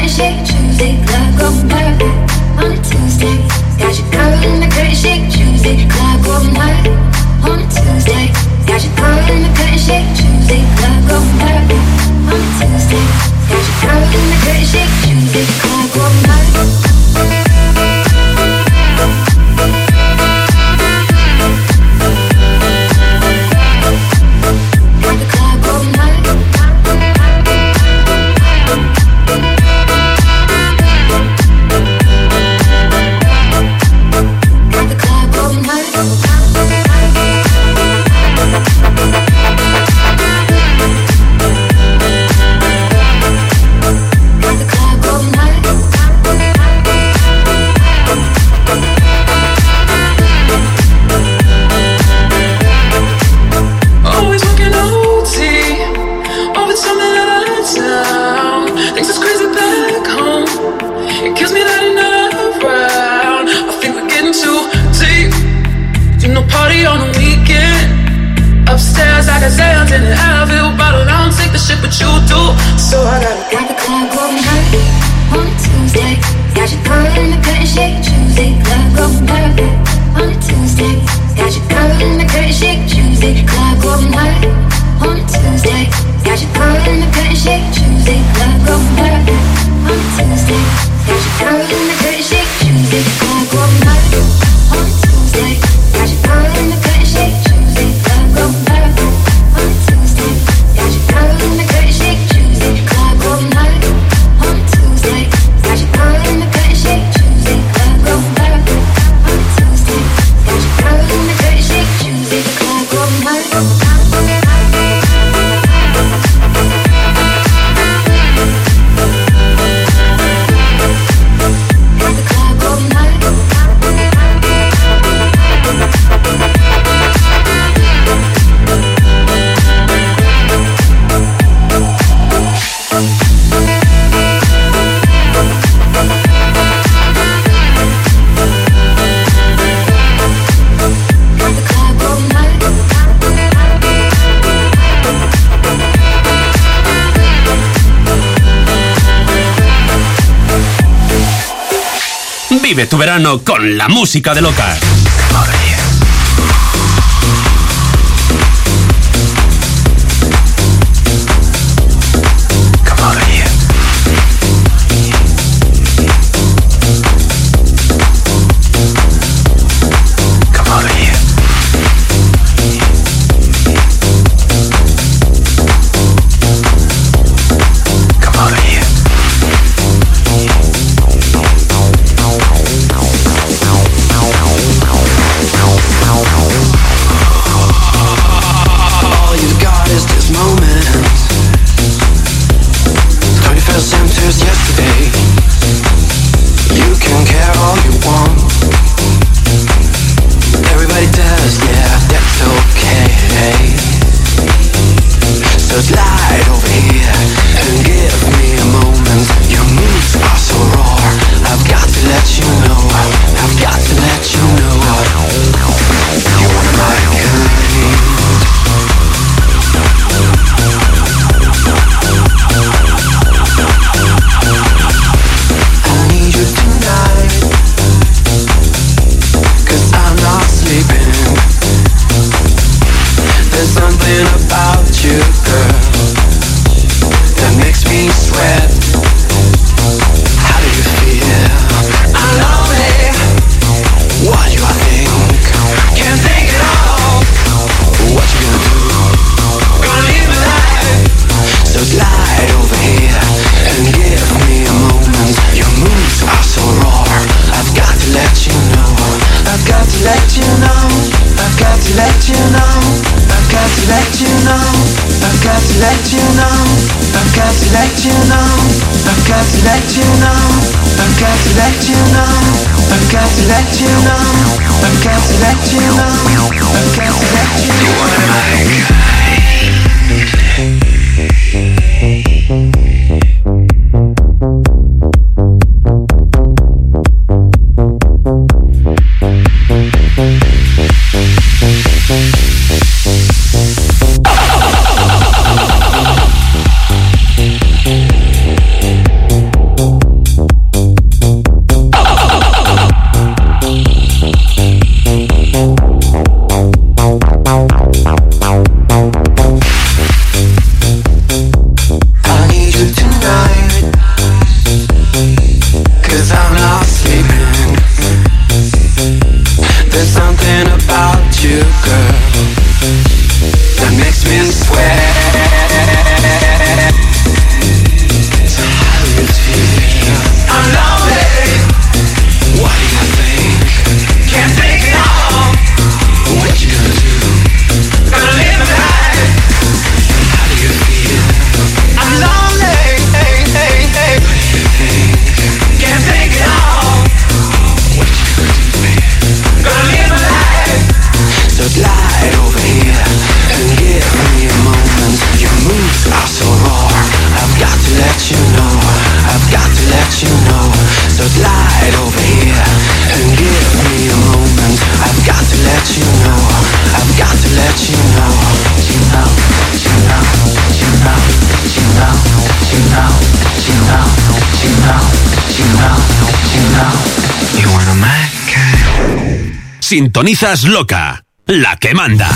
curtain shake Tuesday, club go perfect on a Tuesday. Got your girl in the curtain shake Tuesday, club go night on a Tuesday. Got your girl in the curtain shake Tuesday, club go perfect on a Tuesday. Got your girl in the curtain shake Tuesday, club go night. Vive tu verano con la música de Loca. the light over here and give me a moment. I've got to let you know. I've got to let you know. You know, you know, you know, you know, you know, you know, you know, you know, you know. You want a man cat? Sintonizas Loca, la que manda.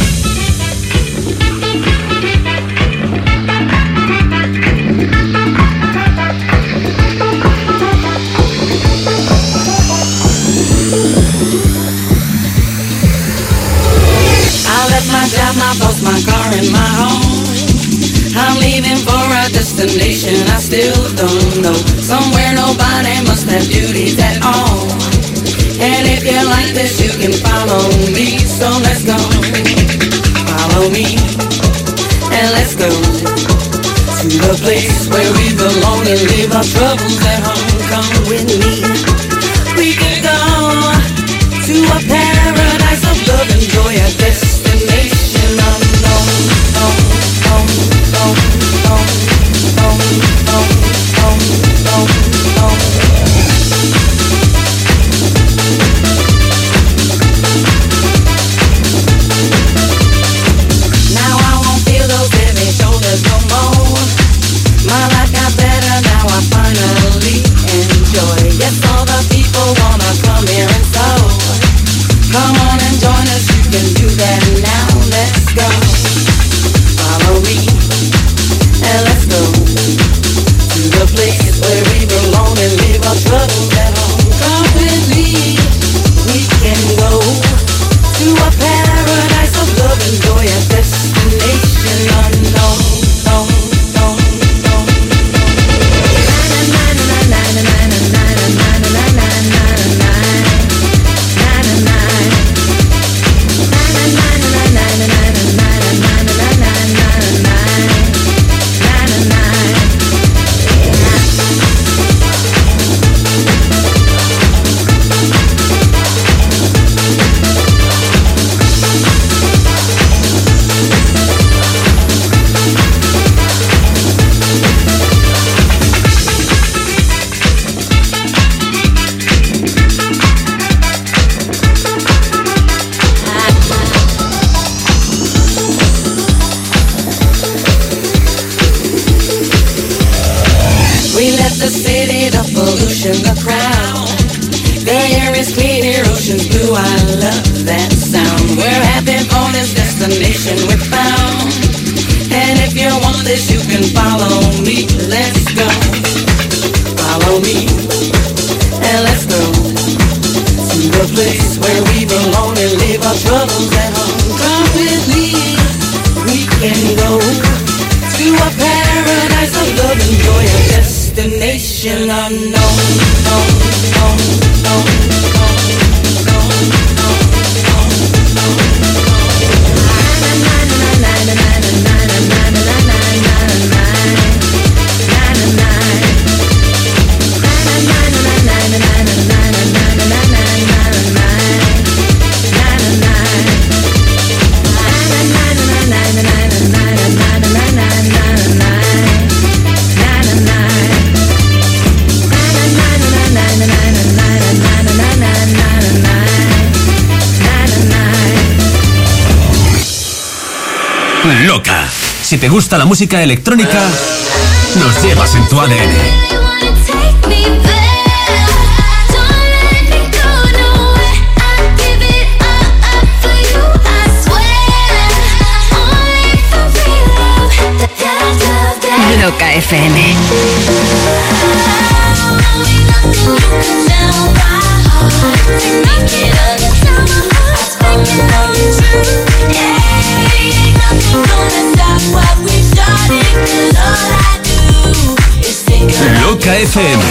My job, my boss, my car, and my home. I'm leaving for a destination I still don't know. Somewhere nobody must have duties at all. And if you like this, you can follow me. So let's go. Follow me. And let's go to the place where we belong and leave our troubles at home. Come with me. We can go to a paradise of love and joy at this. Loca. Si te gusta la música electrónica, nos llevas en tu ADN. Loca FM. Loca FM.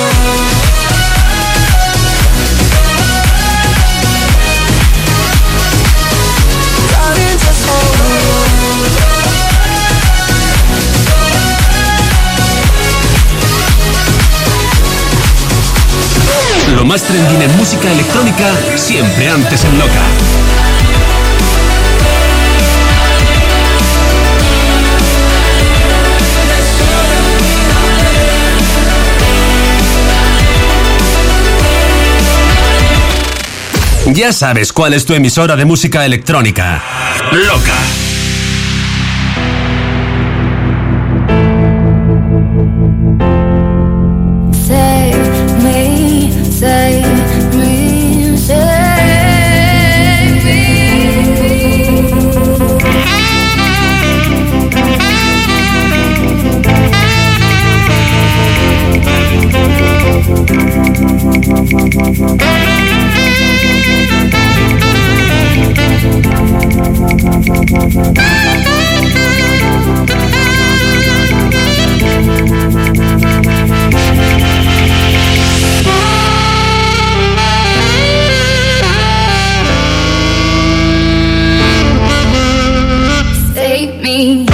Lo más trending en música electrónica, siempre antes en Loca. Ya sabes cuál es tu emisora de música electrónica. Loca. Save me, save me, save me. Save me.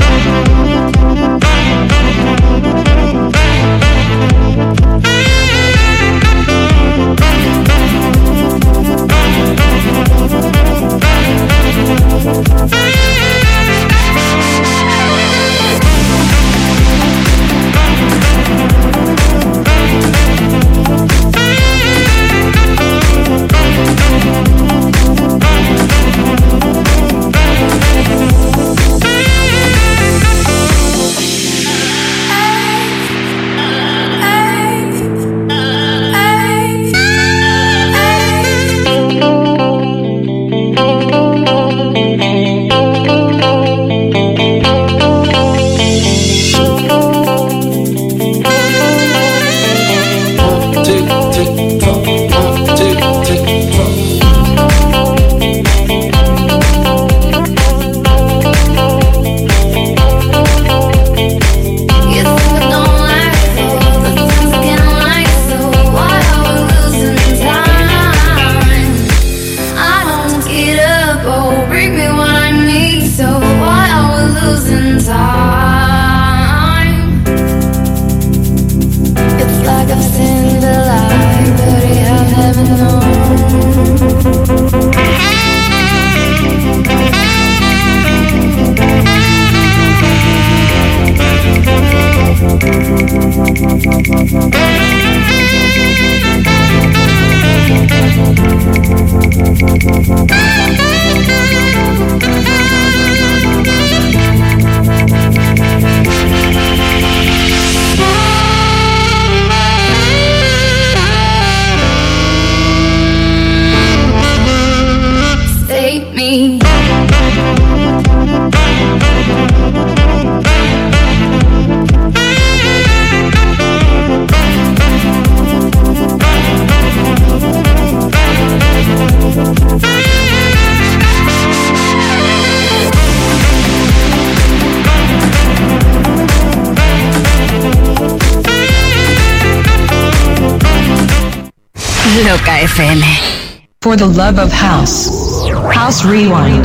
Loca FM. For the love of house. House Rewind.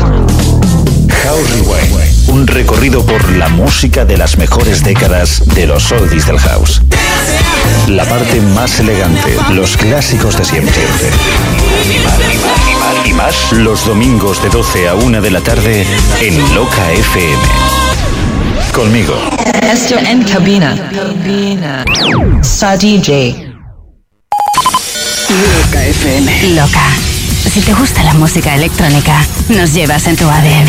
House Rewind. Un recorrido por la música de las mejores décadas de los oldies del house. La parte más elegante, los clásicos de siempre. Y más los domingos de 12 a 1 de la tarde en Loca FM. Conmigo. Esther en cabina. Sa DJ. Loca FM. Loca. Si te gusta la música electrónica, nos llevas en tu ADN.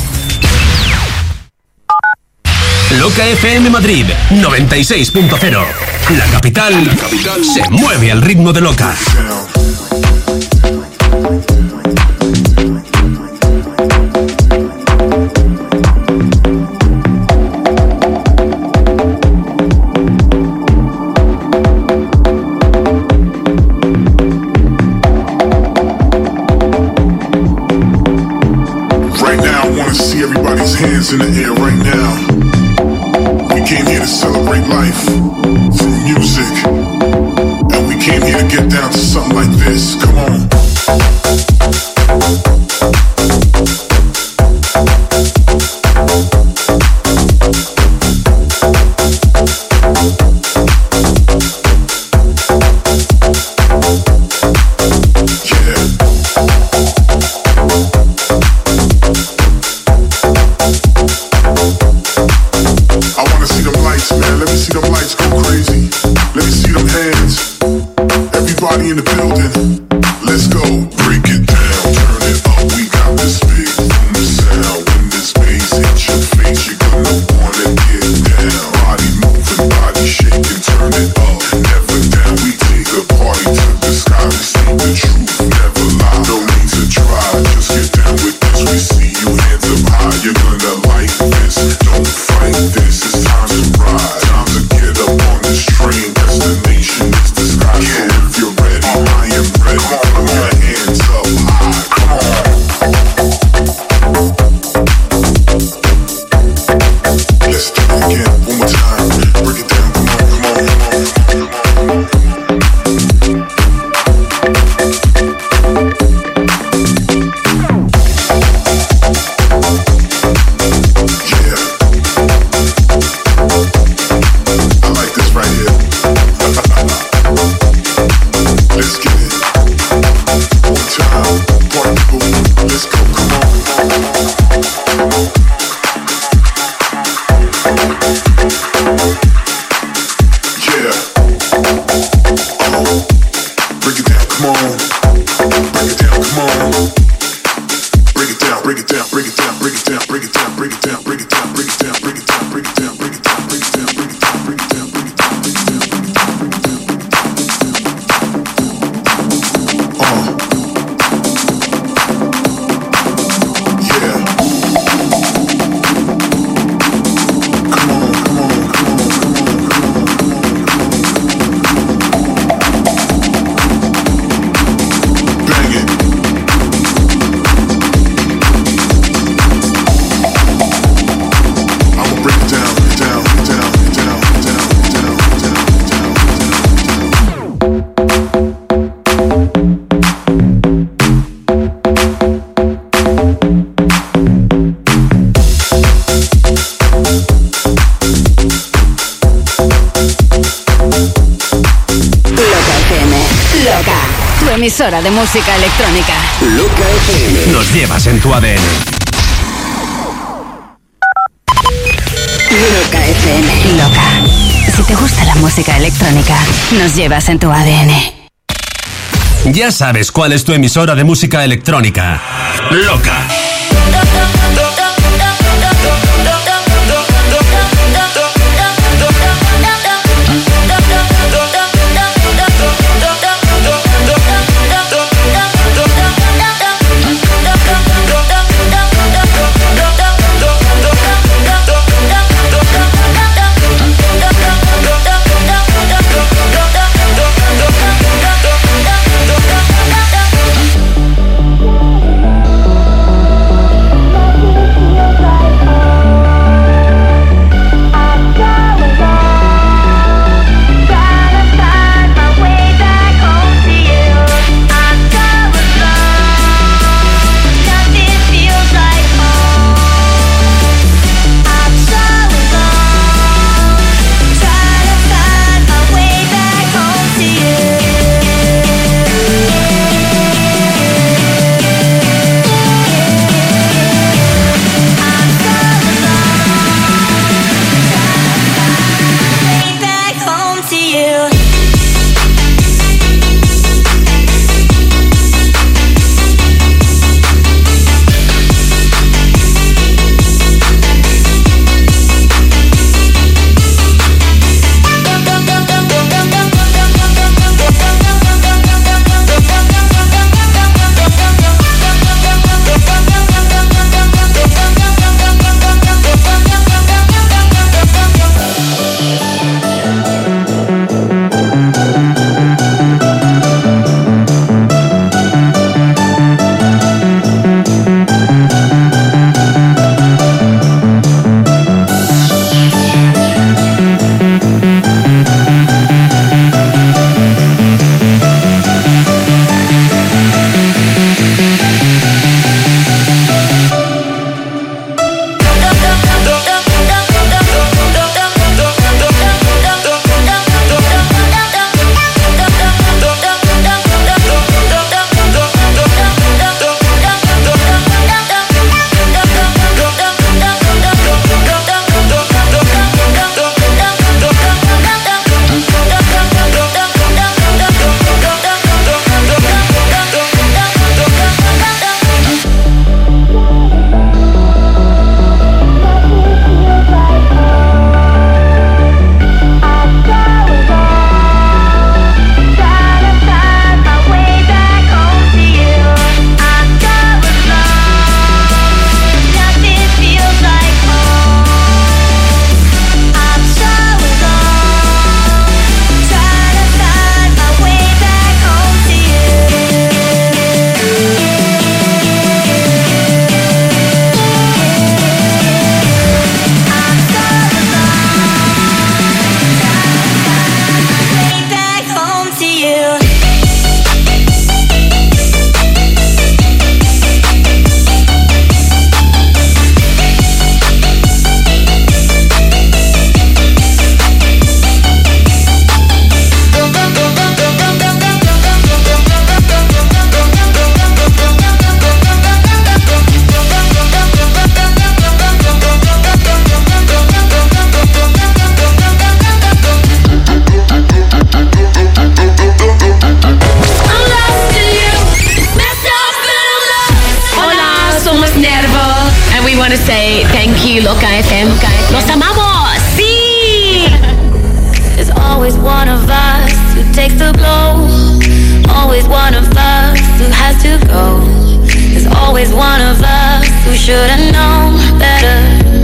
Loca FM Madrid 96.0. La capital se mueve al ritmo de Loca. Hands in the air right now. We came here to celebrate life through music, and we came here to get down to something like this. Come on. In the building, let's go, break Emisora de música electrónica. Loca FM. Nos llevas en tu ADN. Loca FM. Loca. Si te gusta la música electrónica, nos llevas en tu ADN. Ya sabes cuál es tu emisora de música electrónica. Loca. Loca FM. ¡Los amamos! ¡Sí! There's always one of us who takes the blow. Always one of us who has to go. There's always one of us who should have known better.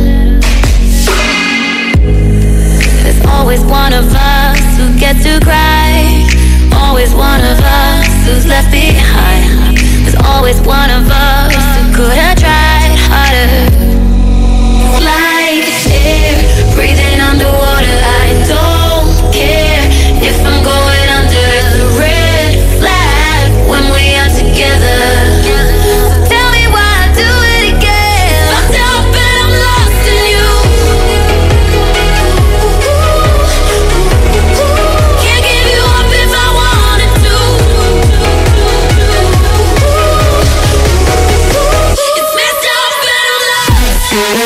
There's always one of us who gets to cry. Always one of us who's left behind. There's always one of us who could have tried harder. Like air, breathing underwater. I don't care if I'm going under. It's a red flag when we are together. Tell me why I do it again. Fucked up and I'm lost in you. Can't give you up if I wanted to. It's messed up and I'm lost in you.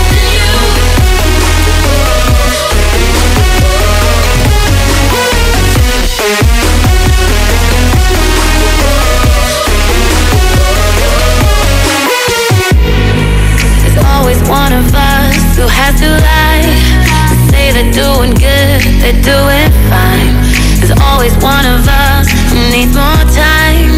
One of us who has to lie, to say they're doing good, they're doing fine. There's always one of us who needs more time.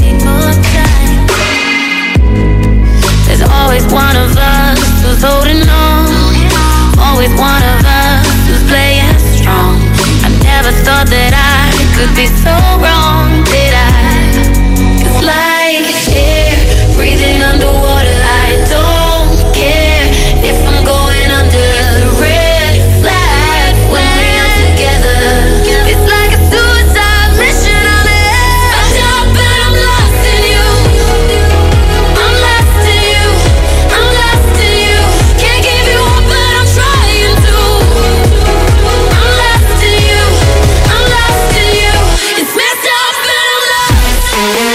There's always one of us who's holding on. Always one of us who's playing strong. I never thought that I could be so wrong, did I? 'Cause like air, breathing underwater, I don't care if I'm going under. The red flag when we are together. It's like a suicide mission on the air. Fucked up and I'm lost in you. I'm lost in you. I'm lost in you. Can't give you up but I'm trying to. I'm lost in you. I'm lost in you. It's messed up and I'm lost in you.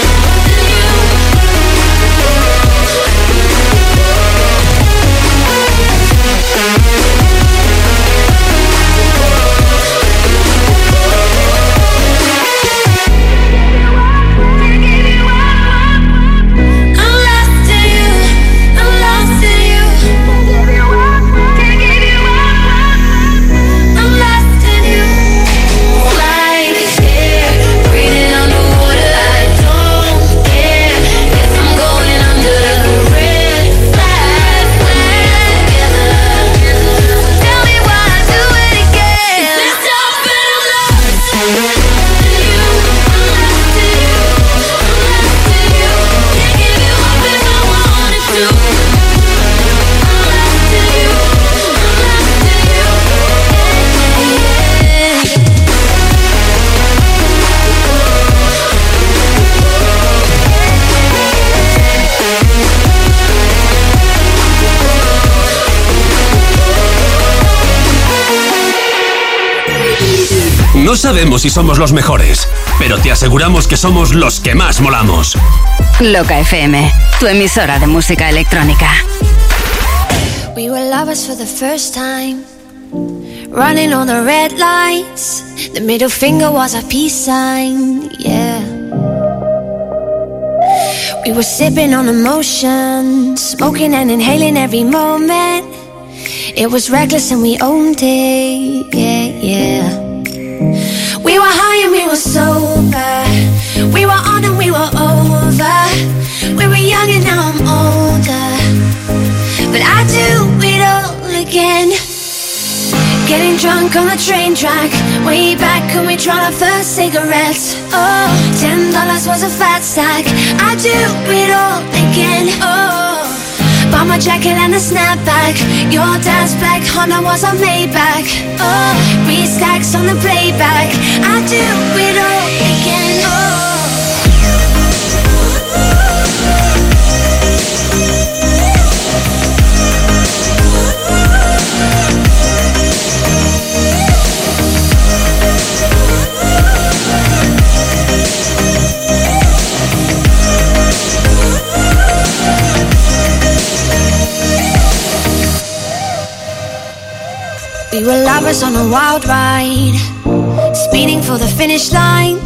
No sabemos si somos los mejores, pero te aseguramos que somos los que más molamos. Loca FM, tu emisora de música electrónica. We were lovers for the first time, running on the red lights. The middle finger was our peace sign, yeah. We were sipping on emotion, smoking and inhaling every moment. It was reckless and we owned it, yeah, yeah. We were high and we were sober. We were on and we were over. We were young and now I'm older, but I do it all again. Getting drunk on the train track, way back when we tried our first cigarettes. Oh, $10 was a fat stack. I do it all again. Oh, bought my jacket and a snapback. Your dad's black Honda was a Maybach. Oh, 3 stacks on the playback. I do it all again. Oh. We were lovers on a wild ride, speeding for the finish line,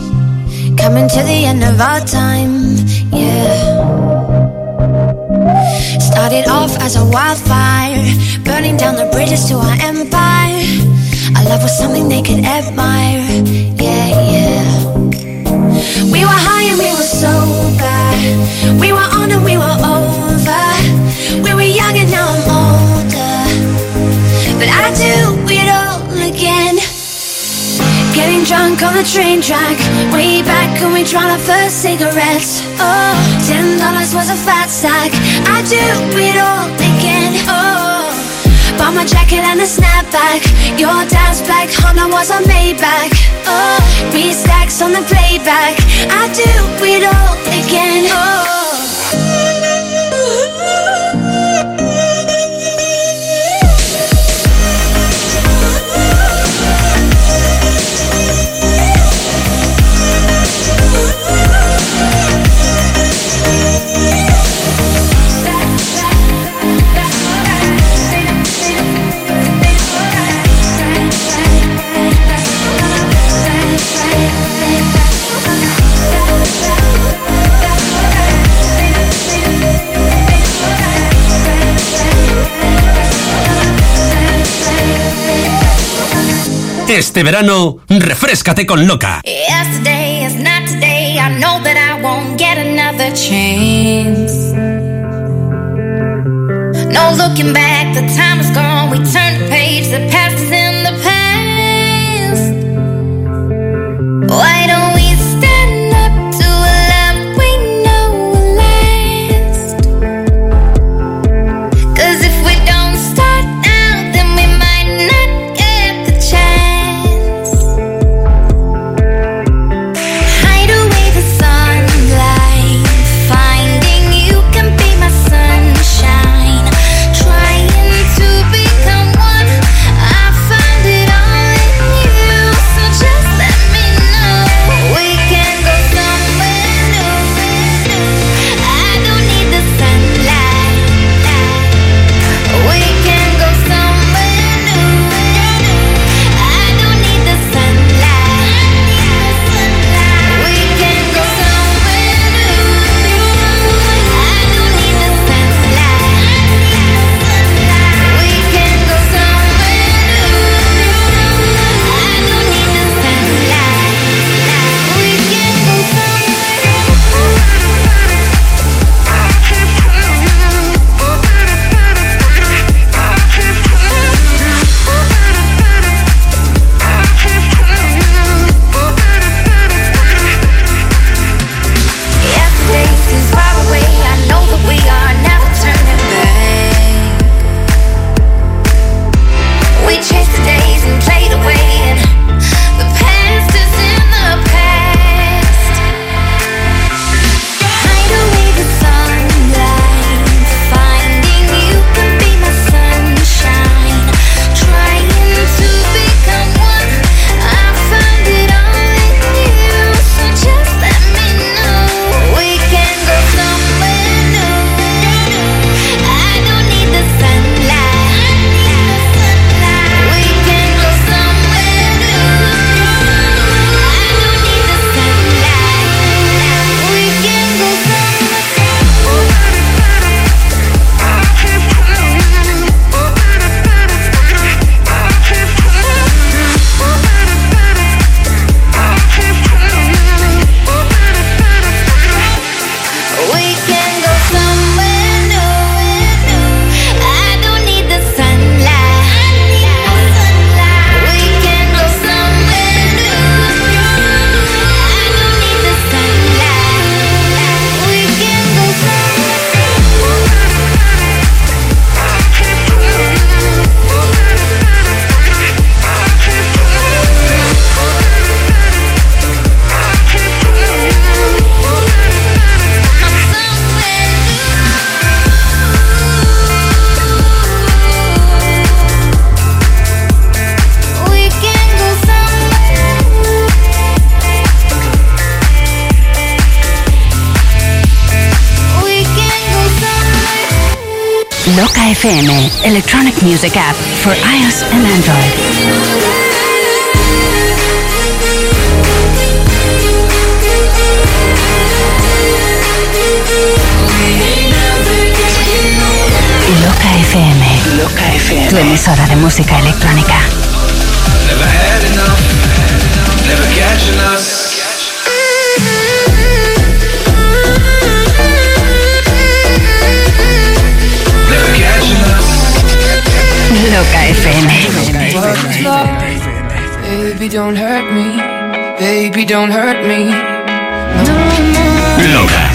coming to the end of our time, yeah. Started off as a wildfire, burning down the bridges to our empire. Our love was something they could admire. Yeah, yeah. We were high and we were sober. We were on and we were over. We were young and now I'm older, but I do it all again. Getting drunk on the train track, way back when we tried our first cigarettes. Oh, $10 was a fat sack. I do it all again. Oh, bought my jacket and a snapback. Your dad's black Honda was a Maybach. Oh, 3 stacks on the playback. I do it all again. Oh. Este verano, refréscate con Loca. Yesterday is not today. I know that I won't get another chance. No looking back, the time is gone. We turn the page, the past is in the past. Why don't we stand up to a love we know will last? 'Cause if we don't start now, then we might not get the chance. Hide away the sunlight, finding you can be my sunshine. Trying to become one, I found it all in you. So just let me know we can go somewhere new. I don't need the sunlight. We can go somewhere new. I don't need the sunlight. We can go somewhere new. I don't need the sunlight. We can go somewhere new. I don't need the sunlight. We can go Yesterday seems far away. I know that we are never turning back. We chase the days and played away, and the past is in the past. Hide away the sunlight, finding you can be my sunshine. Trying to become one, I found it all in you. So just let me know we can go somewhere new. I don't need the sunlight. We can go somewhere new. I don't need the sunlight. We can go We can go somewhere new. I don't need the sunlight. We can go somewhere new. I don't need the sunlight. We can go We can go somewhere. We can go somewhere. Loca FM, electronic music app for iOS and Android. We ain't never getting old. tu emisora de música electrónica. Never had enough, never catching us. Never catching us. Loca FM. Baby, don't hurt me. Baby, don't hurt me. No. Loca.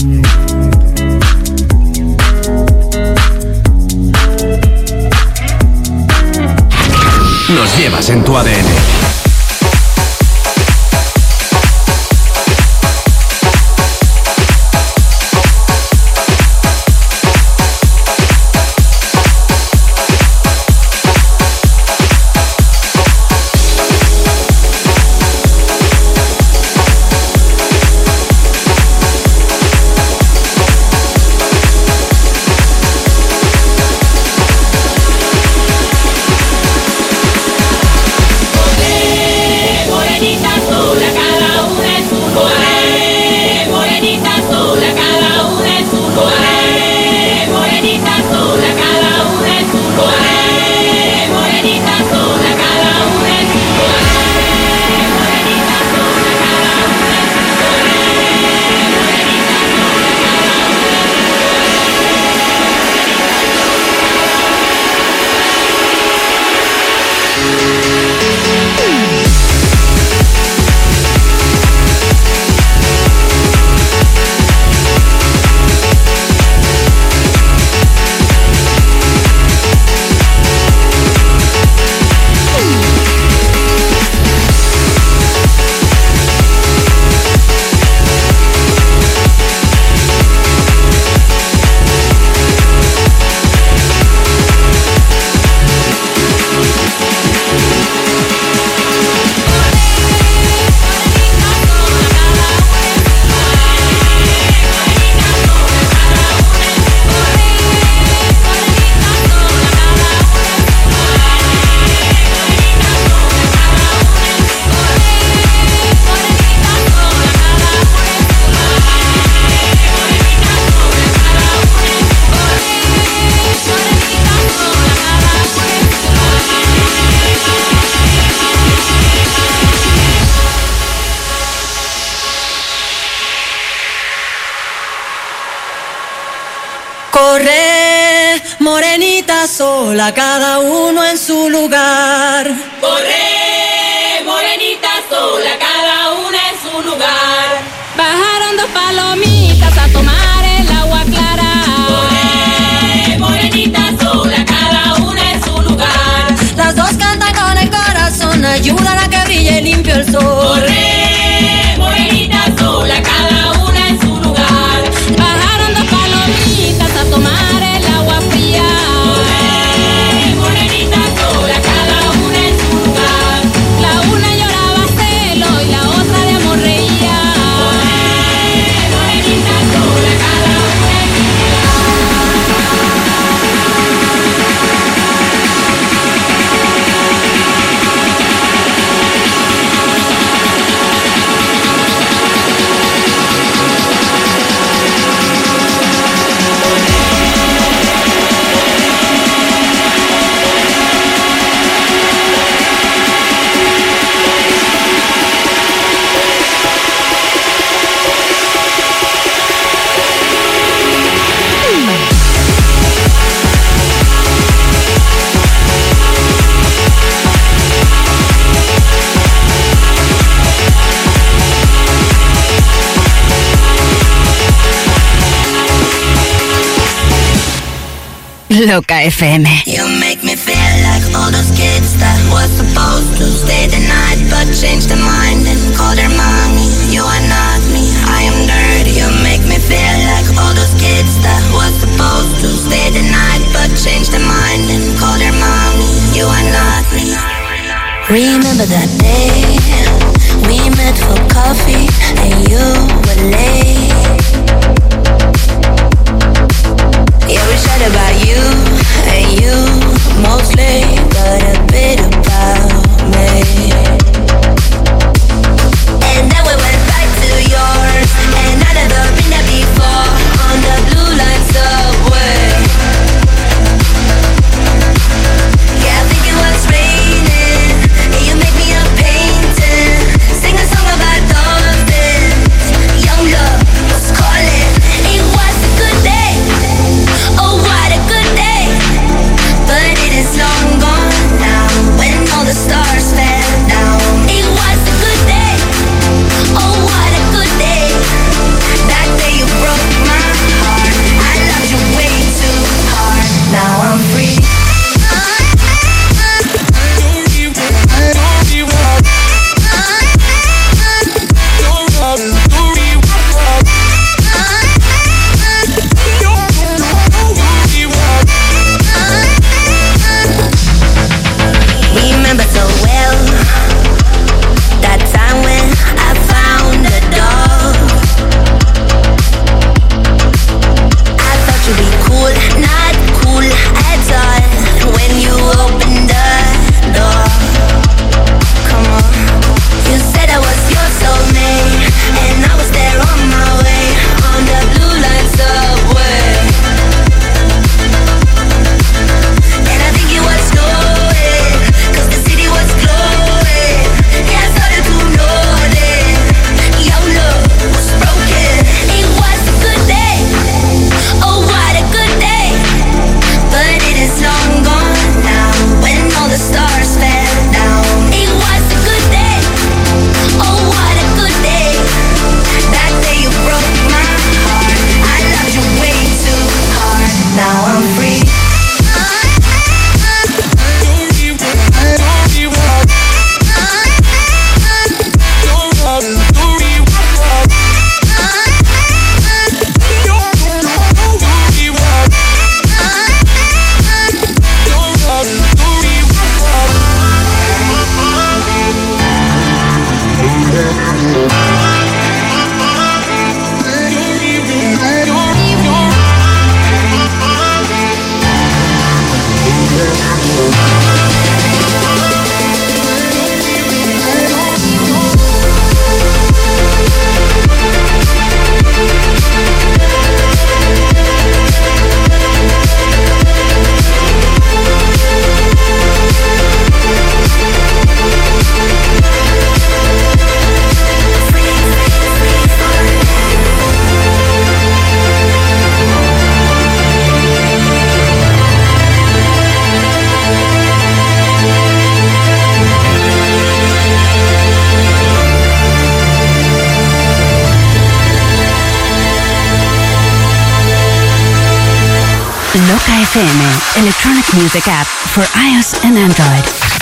Nos llevas en tu ADN. Corre, morenita sola, cada uno en su lugar. Corre, morenita sola, cada una en su lugar. Bajaron dos palomitas a tomar el agua clara. Corre, morenita sola, cada una en su lugar. Las dos cantan con el corazón, ayudan a que brille limpio el sol. Corre, morenita sola, cada una en su lugar. Bajaron dos palomitas a tomar el agua fría. Corre, morenita sola, cada una en su lugar. La una lloraba celo y la otra de amor reía. Corre, morenita sola, cada una en su Loca FM. You make me feel like all those kids that was supposed to stay the night but changed their mind and call their mommy. You are not me, I am dirty. You make me feel like all those kids that was supposed to stay the night but changed their mind and call their mommy. You are not me. Remember that day we met for coffee and you were late. Yeah, we chat about you and you mostly, but a bit about me. Loca FM, electronic music app for iOS and Android.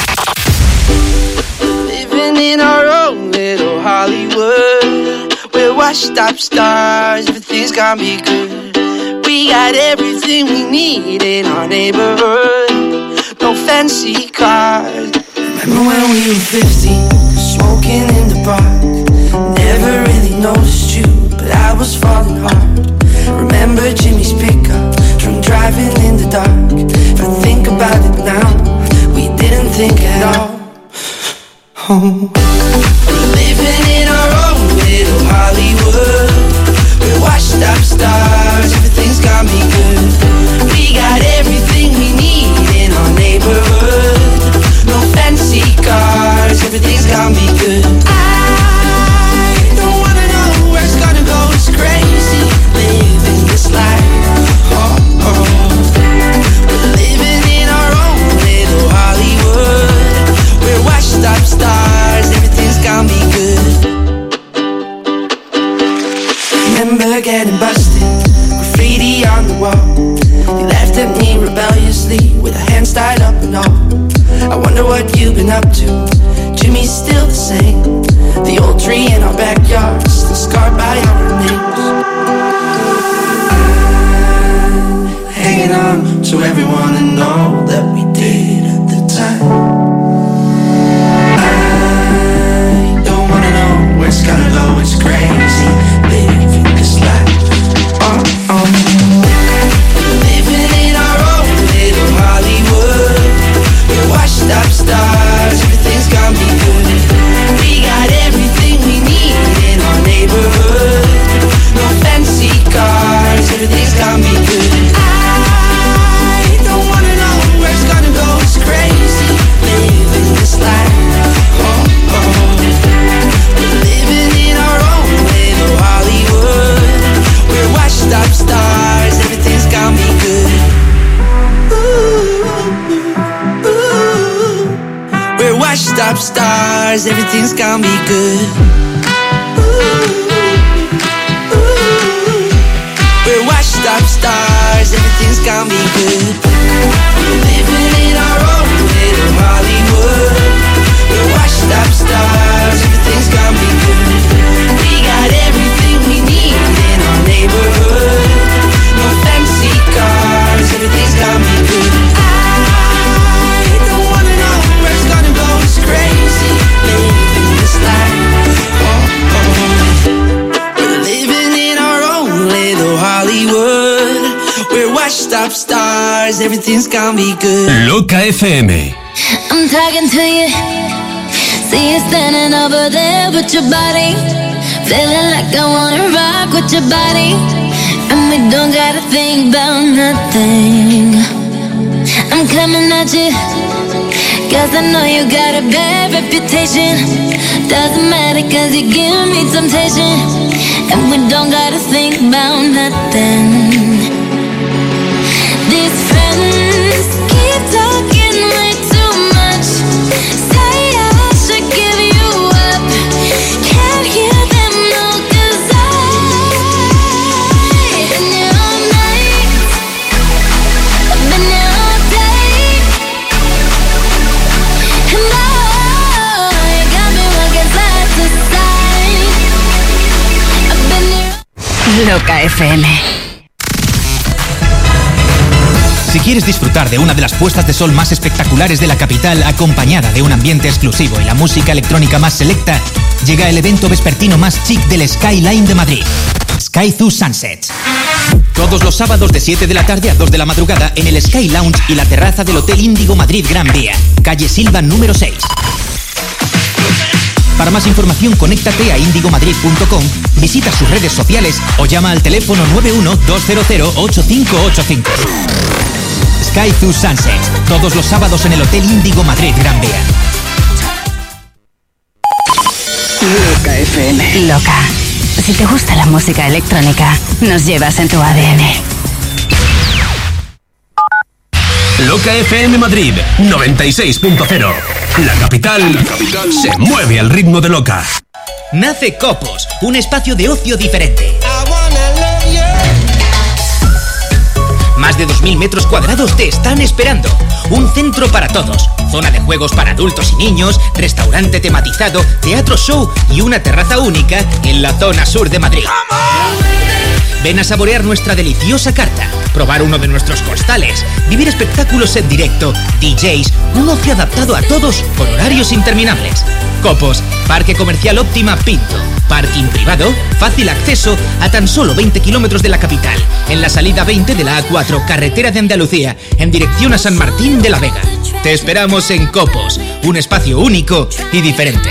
Living in our own little Hollywood, we're washed up stars, everything's gonna be good. We got everything we need in our neighborhood, no fancy cars. Remember when we were 15, smoking in the park? Never really noticed you, but I was falling hard. Remember Jimmy's pickup, drunk driving in the dark. If I think about it now, we didn't think at all. Oh. We're living in our own little Hollywood, we're washed up stars, everything's gonna be good. We got everything we need in our neighborhood, no fancy cars, everything's gonna be good. I don't wanna know where it's gonna go, it's crazy living this life. Oh, oh. We're living in our own little Hollywood, we're washed up stars, everything's gonna be good. Remember getting busted, graffiti on the wall. You laughed at me rebelliously with our hands tied up and all. I wonder what you've been up to. Jimmy's still the same. The old tree in our backyard, still scarred by our names. I'm hanging on to everyone and all that we did at the time. I don't wanna know where it's gonna go, it's crazy living this life. Living in our own little Hollywood, we're washed up stars, everything's gonna be good. We got everything we need in our neighborhood, no fancy cars, everything's gonna be good. I don't wanna know where it's gonna go, it's crazy living this life. Oh, oh. We're living in our own little Hollywood, we're washed up stars, everything's gonna be good. Ooh, ooh. We're washed up stars, everything's gonna be good. Ooh, ooh. We're washed up stars, everything's gonna be good. Living in our own little Hollywood, we're washed up stars, everything's gonna be good. We got everything we need in our neighborhood, no fancy cars, everything's gonna be good. I don't wanna know where it's gonna go, it's crazy living this life. Oh, oh. We're living in our own little Hollywood, we're washed up stars, everything's gonna be good. Loca FM. I'm talking to you, see you standing over there with your body, feeling like I wanna rock with your body, and we don't gotta think about nothing. I'm coming at you, cause I know you got a bad reputation. Doesn't matter cause you give me temptation, and we don't gotta think about nothing. These friends keep talking way too much, say I should give you up, can't hear them no, cause I've been here all night, I've been here all day, and oh, you got me walking side to side. I've been here. Loca FM. Si quieres disfrutar de una de las puestas de sol más espectaculares de la capital, acompañada de un ambiente exclusivo y la música electrónica más selecta, llega el evento vespertino más chic del Skyline de Madrid, Sky Through Sunset. Todos los sábados de 7 de la tarde a 2 de la madrugada en el Sky Lounge y la terraza del Hotel Índigo Madrid Gran Vía, calle Silva número 6. Para más información, conéctate a indigomadrid.com, visita sus redes sociales o llama al teléfono 91-200-8585. Sky Through Sunset, todos los sábados en el Hotel Índigo Madrid Gran Vía. Loca FM. Loca. Si te gusta la música electrónica, nos llevas en tu ADN. Loca FM Madrid 96.0. La capital se mueve al ritmo de Loca. Nace Copos, un espacio de ocio diferente. Más de 2.000 metros cuadrados te están esperando. Un centro para todos, zona de juegos para adultos y niños, restaurante tematizado, teatro show y una terraza única en la zona sur de Madrid. Ven a saborear nuestra deliciosa carta, probar uno de nuestros costales, vivir espectáculos en directo, DJs, un ocio adaptado a todos con horarios interminables. Copos, Parque Comercial Óptima Pinto, parking privado, fácil acceso a tan solo 20 kilómetros de la capital, en la salida 20 de la A4, carretera de Andalucía, en dirección a San Martín de la Vega. Te esperamos en Copos, un espacio único y diferente.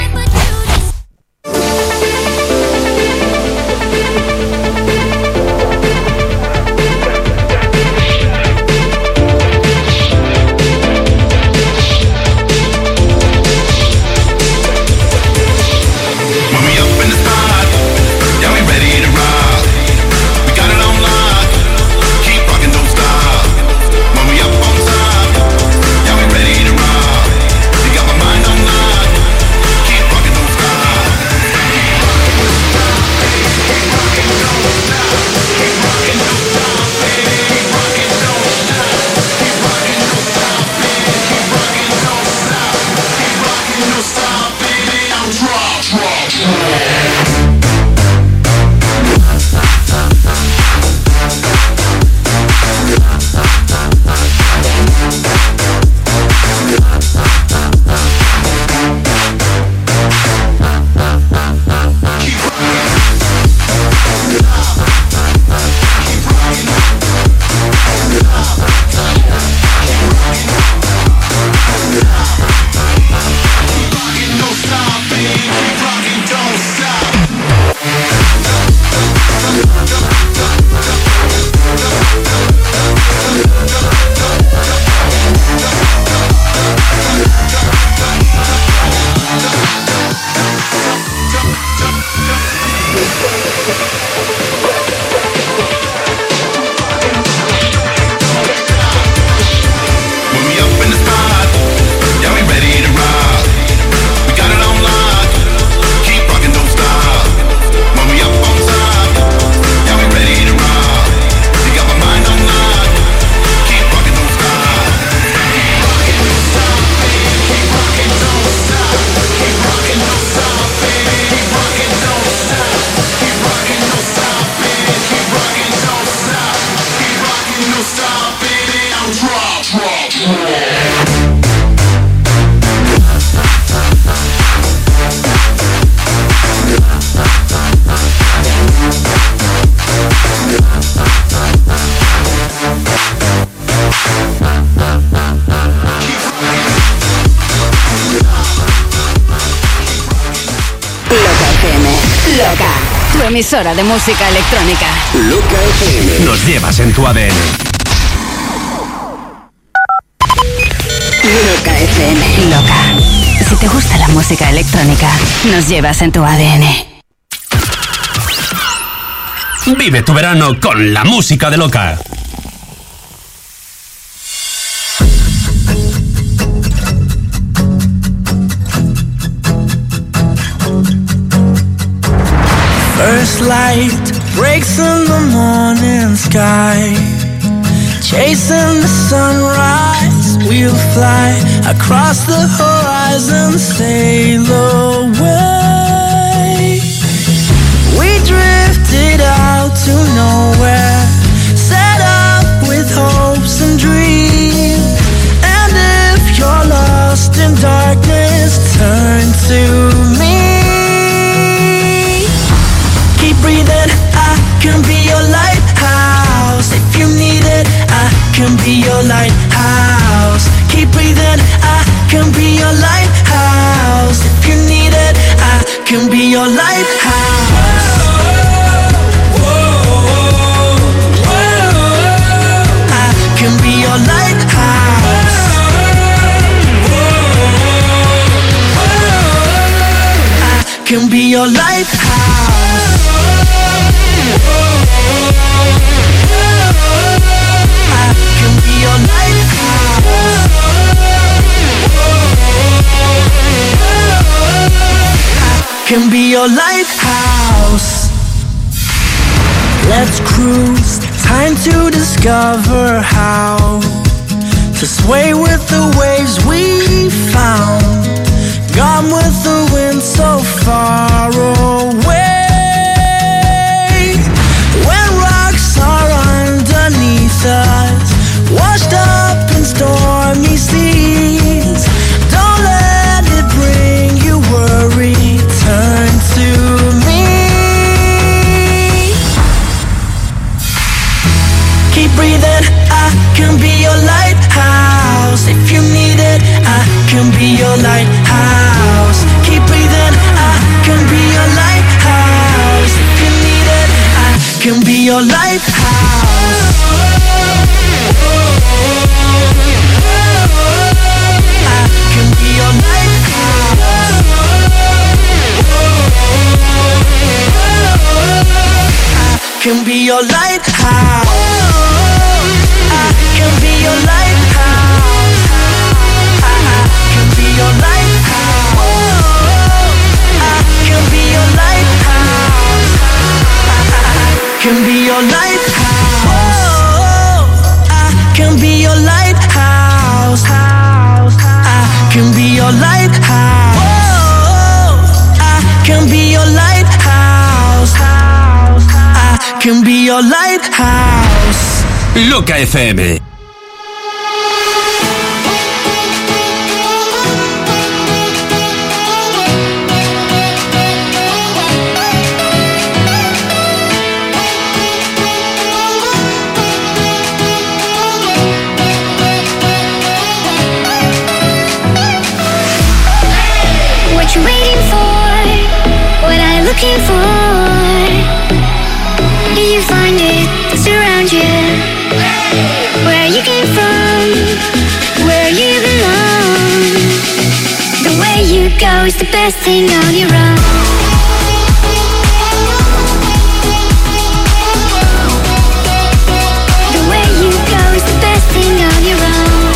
Emisora de música electrónica. Loca FM. Nos llevas en tu ADN. Loca FM. Loca. Si te gusta la música electrónica, nos llevas en tu ADN. Vive tu verano con la música de Loca. First light breaks in the morning sky. Chasing the sunrise, we'll fly across the horizon, sail away. We drifted out to nowhere, set up with hopes and dreams. And if you're lost in darkness, turn to me. Keep breathing, I can be your lighthouse. If you need it, I can be your lighthouse. Keep breathing, I can be your lighthouse. If you need it, I can be your lighthouse. I can be your lighthouse. I can be your lighthouse. Can be your lighthouse. Let's cruise Time to discover how to sway with the waves we found. Gone with the wind so far away. When rocks are underneath us, washed up in stormy seas, don't let it bring you worry. Turn to me. Keep breathing, I can be your lighthouse. If you need it, I can be your lighthouse. Keep breathing, I can be your lighthouse. If you need it, I can be your lighthouse. I can be your lighthouse. I can be your lighthouse. I can be your lighthouse. I can be your lighthouse. I can be your lighthouse. I can be your lighthouse. I can be your lighthouse. I can be your lighthouse. I can be your lighthouse. I can be your lighthouse. Loca FM. What you waiting for? What are you looking for? You find it, it's around you. Where you came from, where you belong. The way you go is the best thing on your own. The way you go is the best thing on your own.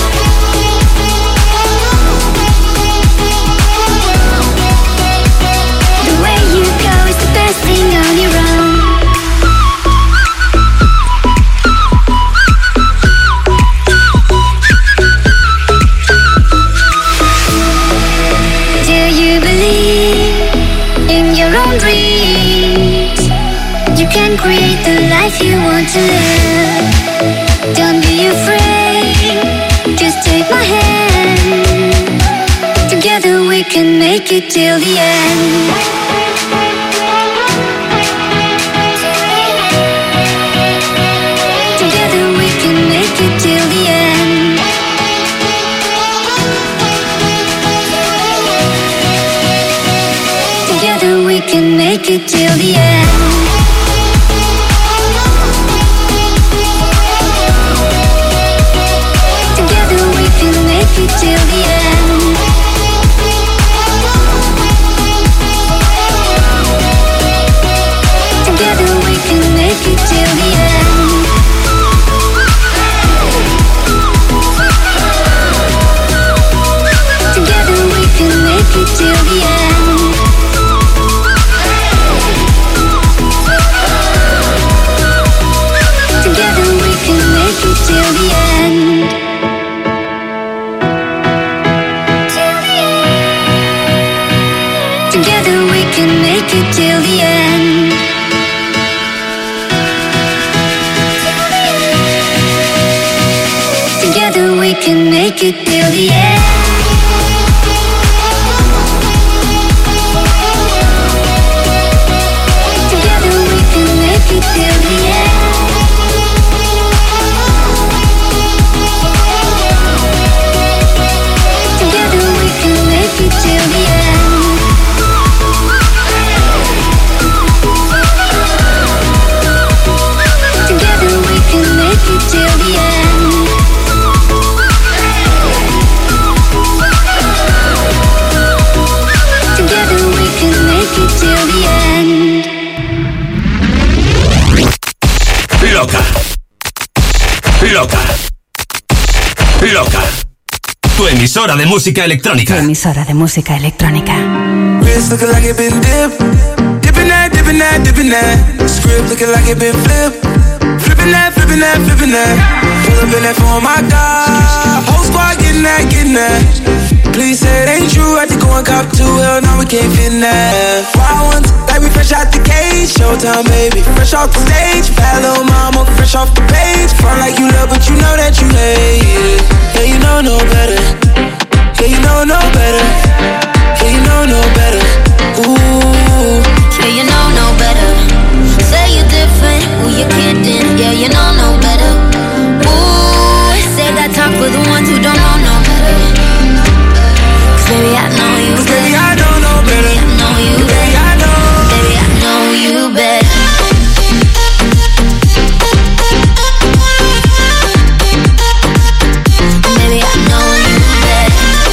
The way you go is the best thing on your own. Create the life you want to live. Don't be afraid, just take my hand. Together we can make it till the end. Together we can make it till the end. Together we can make it till the end. Till the end. Together we can make it till the end. Together we can make it till the end. Together we can make it till the end. Together we can make it till the end. Together we can make it till the end. Together we can make it till the end. Together we can make it till the end. Together we can make it till the end. Together we can make it till the end. Loca. Loca. Loca. Tu emisora de música electrónica. Tu emisora de música electrónica. Wrist looking like it been dipped. Dipping that, dipping that, dipping that. Script looking like it been flipped. Flipping Flipping that, flipping that, flipping that. Pull up in that for my God. Whole squad getting that, getting that. Please say it ain't true, I had to go and cop too. Hell no, we can't fit in that. Wild ones, like we fresh out the cage. Showtime, baby, fresh off the stage. Bad little mama, fresh off the page. Front like you love, but you know that you hate it. Yeah, you know no better. Yeah, you know no better. Yeah, you know no better. Ooh. Yeah, you know no better. Say you're different, who you kidding? Yeah, you know no better. Ooh, say that talk for the ones who don't know no better. Baby, I know you better. Baby, I don't know better. Baby, I know you better. Baby, I know. Baby, I know you better. Baby, I know you better.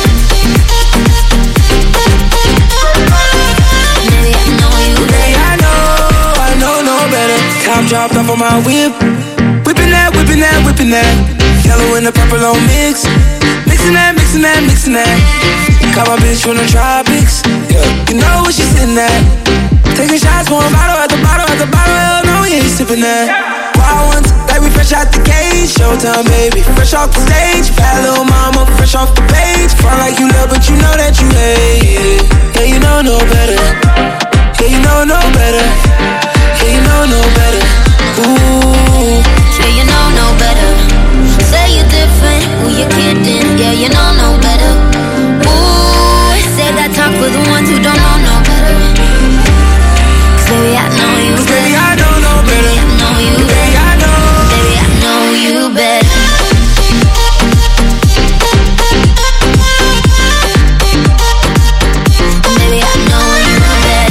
Baby, I know you better. Baby, I know no better. Top dropped off on my whip. Whipping that, whipping that, whipping that. Yellow and the purple on mix. Mixing that, mixing that, mixing that. Got my bitch from the tropics. Yeah, you know what she's sitting at. Taking shots, one bottle at the bottle, at the bottle. Hell no, we ain't sipping that. Wild ones, like we fresh out the cage. Showtime, baby, fresh off the stage. Bad little mama, fresh off the page. Front like you love, but you know that you hate it. Yeah, you know no better. Yeah, you know no better. Yeah, you know no better. Ooh. Yeah, you know no better. Say you're different, who you kidding? Yeah, you know no better. Ooh, say that talk for the ones who don't know no better. 'Cause baby, I know you better. Baby, I don't know better. Baby, I know you better. Baby, I know. Baby, I know you better. Baby, I know you better.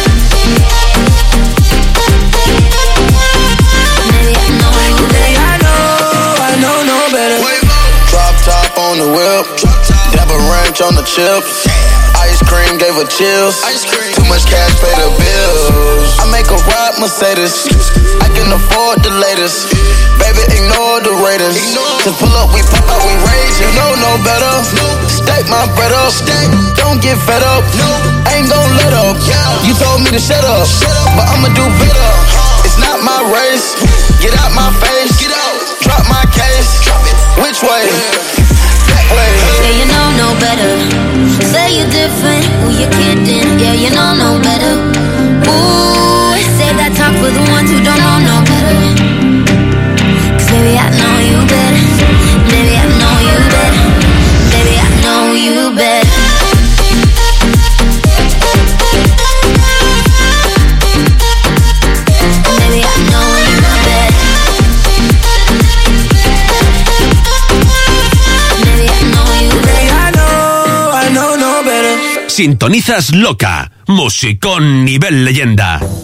Baby, I know you better. I know no better. Drop top on the whip, dab a ranch on the chips. Ice cream gave her chills. Too much cash, pay the bills. I make a ride Mercedes. I can afford the latest. Baby, ignore the Raiders. To pull up, we pop out, we raise. You know no better. Stack my bread up. Don't get fed up. Ain't gon' let up. You told me to shut up, but I'ma do better. It's not my race. Get out my face. Drop my case. Which way? That way. Yeah, you know no better. Say you're different, who you kidding? Yeah, you know no better. Ooh, say that talk for the ones who don't know no better. 'Cause baby, I know you better. Baby, I know you better. Baby, I know you better. Baby, I know you better. Baby, I know you better. I know no better. Sintonizas Loca, musicón nivel leyenda.